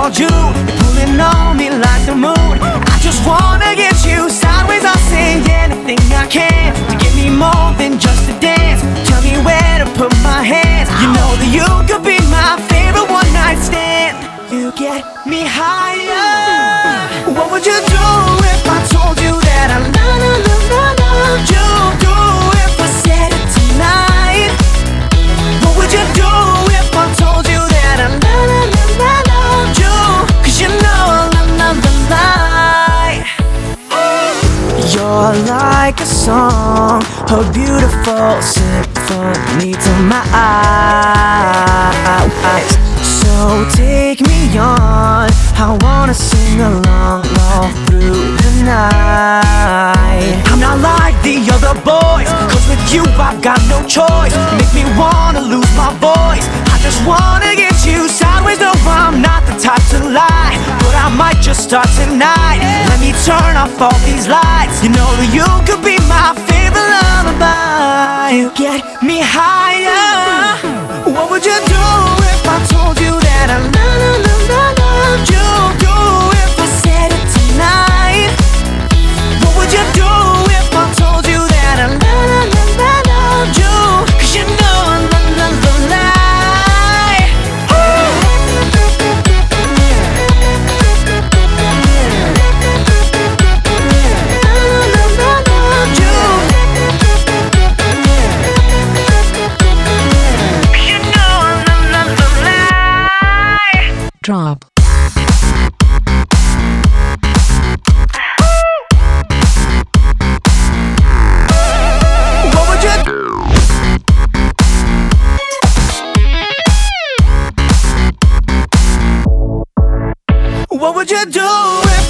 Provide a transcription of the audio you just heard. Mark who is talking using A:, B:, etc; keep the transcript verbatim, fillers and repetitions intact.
A: called Jude. You're pulling on me like the moon. I just wanna get you sideways. I'll say anything I can to give me more than just a dance. Tell me where to put my hands. You know that you could be my favorite one night stand. You get me higher. What would you do if I told you that I love, love, love, loved you? Do if I said it tonight? What would you do if I told you that I love, love, love, loved you? Cause you know I love, love the lie. You're like a song, a beautiful symphony to my eyes. So take me on, I wanna sing along all through the night. I'm not like the other boys, cause with you I've got no choice. Make me wanna lose my voice. I just wanna get you sideways. No, I'm not the type to lie, but I might just start tonight. Let me turn off all these lights. You know that you could be my favorite lullaby. You get me higher. What would you do if I told you that I love, love, love, loved you? Do if I said it tonight? What would you do if I told you that I love, love, love, loved you? Cause you know I love, love the lie.
B: Drop.
A: What would you do? What would you do if